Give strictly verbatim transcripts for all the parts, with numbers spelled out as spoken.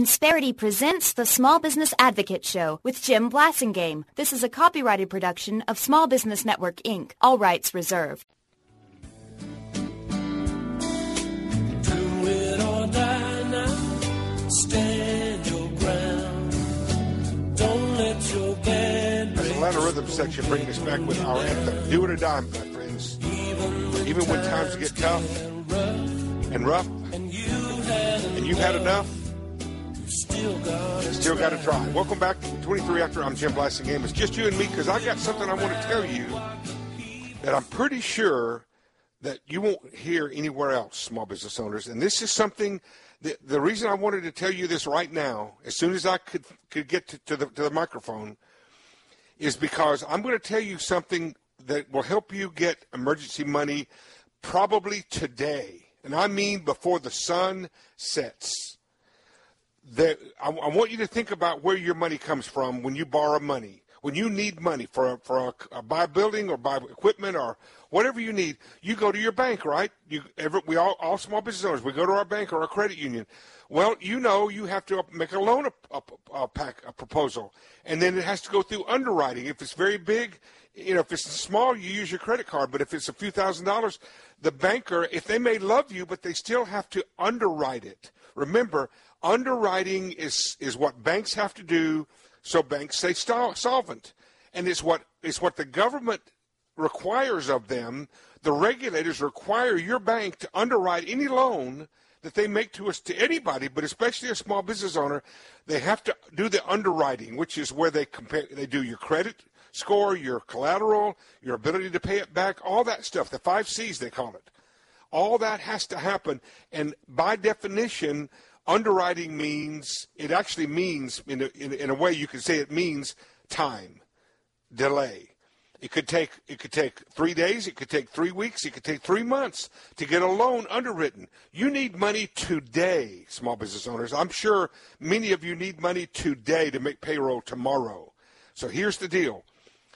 Insperity presents the Small Business Advocate Show with Jim Blasingame. This is a copyrighted production of Small Business Network, Incorporated. All rights reserved. Do it or die now. Stand your ground. Don't let your band break. The Atlanta Rhythm section bringing us back with our anthem. Do it or die, my friends. Even when times get tough and rough, and you've had enough, Still got Still got to try. Welcome back to twenty-three After. I'm Jim Blasingame. It's just you and me because I got something I want to tell you that I'm pretty sure that you won't hear anywhere else, small business owners. And this is something that the reason I wanted to tell you this right now, as soon as I could could get to, to the to the microphone, is because I'm going to tell you something that will help you get emergency money probably today. And I mean before the sun sets. That I, I want you to think about where your money comes from when you borrow money. When you need money for a, for a, a buy a building or buy equipment or whatever you need, you go to your bank, right? You every, we all all small business owners, we go to our bank or our credit union. Well, you know you have to make a loan a, a, a pack a proposal, and then it has to go through underwriting. If it's very big, you know, if it's small, you use your credit card. But if it's a few thousand dollars, the banker, if they may love you, but they still have to underwrite it. Remember, underwriting is, is what banks have to do so banks stay solvent. And it's what, it's what the government requires of them. The regulators require your bank to underwrite any loan that they make to us, to anybody, but especially a small business owner. They have to do the underwriting, which is where they compare, they do your credit score, your collateral, your ability to pay it back, all that stuff, the five C's they call it. All that has to happen. And by definition, underwriting means, it actually means, in a, in, in a way you could say it means time, delay. It could take it could take three days, it could take three weeks, it could take three months to get a loan underwritten. You need money today, small business owners. I'm sure many of you need money today to make payroll tomorrow. So here's the deal.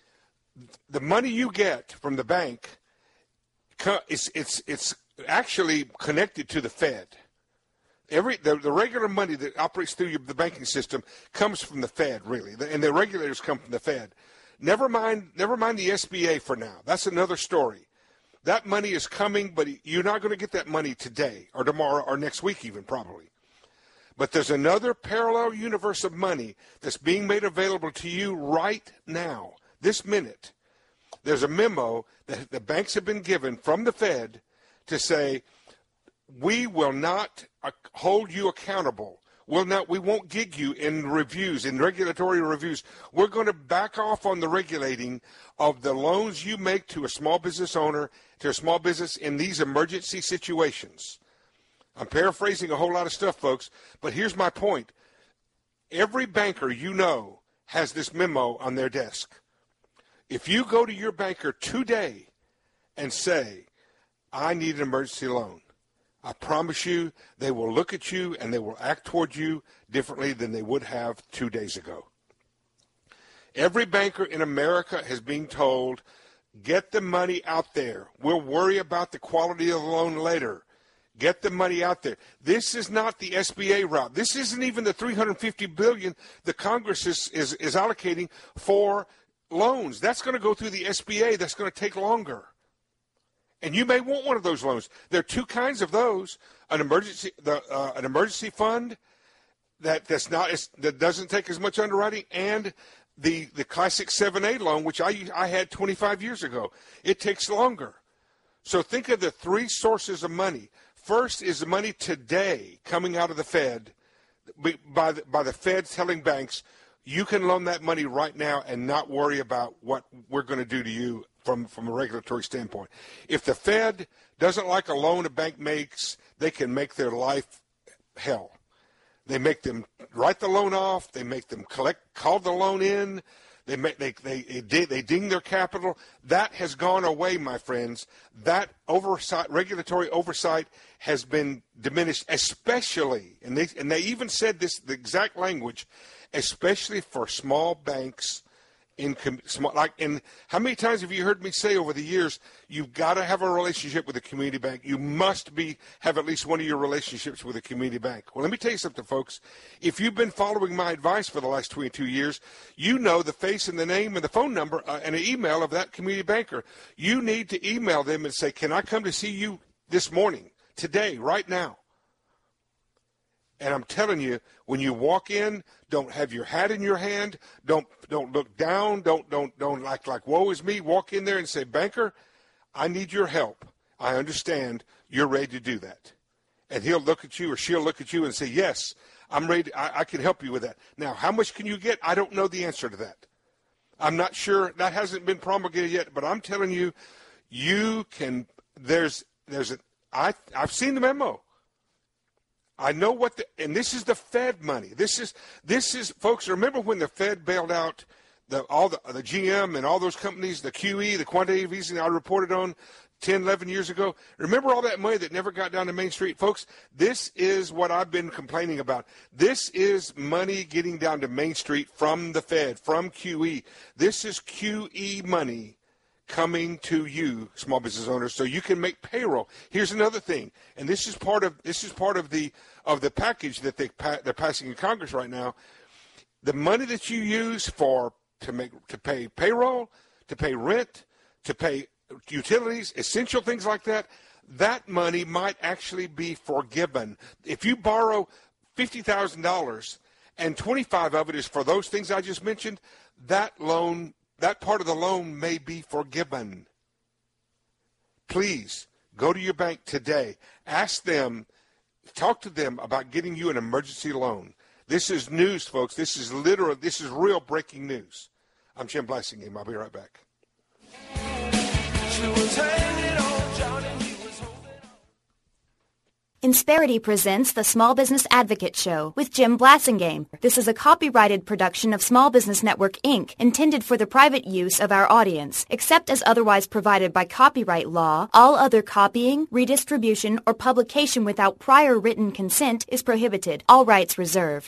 The money you get from the bank, it's it's it's actually connected to the Fed. Every the, the regular money that operates through your, the banking system comes from the Fed, really, and the regulators come from the Fed. Never mind, never mind the S B A for now. That's another story. That money is coming, but you're not going to get that money today or tomorrow or next week even, probably. But there's another parallel universe of money that's being made available to you right now, this minute. There's a memo that the banks have been given from the Fed to say, we will not hold you accountable. We'll not, we won't gig you in reviews, in regulatory reviews. We're going to back off on the regulating of the loans you make to a small business owner, to a small business in these emergency situations. I'm paraphrasing a whole lot of stuff, folks, but here's my point. Every banker you know has this memo on their desk. If you go to your banker today and say, I need an emergency loan, I promise you they will look at you and they will act toward you differently than they would have two days ago. Every banker in America has been told, get the money out there. We'll worry about the quality of the loan later. Get the money out there. This is not the S B A route. This isn't even the three hundred fifty billion dollars the Congress is, is, is allocating for loans. That's going to go through the S B A. That's going to take longer. And you may want one of those loans. There are two kinds of those: an emergency, the, uh, an emergency fund that that's not that doesn't take as much underwriting, and the the classic seven A loan, which I I had twenty-five years ago. It takes longer. So think of the three sources of money. First is the money today coming out of the Fed, by the, by the Fed telling banks, you can loan that money right now and not worry about what we're going to do to you from, from a regulatory standpoint. If the Fed doesn't like a loan a bank makes, they can make their life hell. They make them write the loan off. They make them collect, call the loan in. They make they they they, they ding their capital. That has gone away, my friends. That oversight, regulatory oversight, has been diminished, especially, and they and they even said this, the exact language, especially for small banks in com- small, like, and how many times have you heard me say over the years, you've got to have a relationship with a community bank. You must be have at least one of your relationships with a community bank. Well, let me tell you something, folks. If you've been following my advice for the last twenty-two years, you know the face and the name and the phone number uh, and an email of that community banker. You need to email them and say, can I come to see you this morning, today, right now? And I'm telling you, when you walk in, don't have your hat in your hand. Don't don't look down. Don't don't don't act like woe is me. Walk in there and say, banker, I need your help. I understand you're ready to do that. And he'll look at you or she'll look at you and say, yes, I'm ready. To, I, I can help you with that. Now, how much can you get? I don't know the answer to that. I'm not sure. That hasn't been promulgated yet. But I'm telling you, you can. There's there's a. I I've seen the memo. I know what the, and this is the Fed money. This is, this is, folks, remember when the Fed bailed out the, all the, the G M and all those companies, the Q E, the quantitative easing I reported on ten, eleven years ago? Remember all that money that never got down to Main Street? Folks, this is what I've been complaining about. This is money getting down to Main Street from the Fed, from Q E. This is Q E money coming to you, small business owners, so you can make payroll. Here's another thing, and this is part of this is part of the of the package that they they're passing in Congress right now. The money that you use for to make to pay payroll, to pay rent, to pay utilities, essential things like that, that money might actually be forgiven. If you borrow fifty thousand dollars and twenty-five of it is for those things I just mentioned, that loan. That part of the loan may be forgiven. Please go to your bank today. Ask them, talk to them about getting you an emergency loan. This is news, folks. This is literal. This is real breaking news. I'm Jim Blassingame. I'll be right back. She was hanging on John and he was holding on. Insperity presents the Small Business Advocate Show with Jim Blassingame. This is a copyrighted production of Small Business Network, Incorporated, intended for the private use of our audience. Except as otherwise provided by copyright law, all other copying, redistribution, or publication without prior written consent is prohibited. All rights reserved.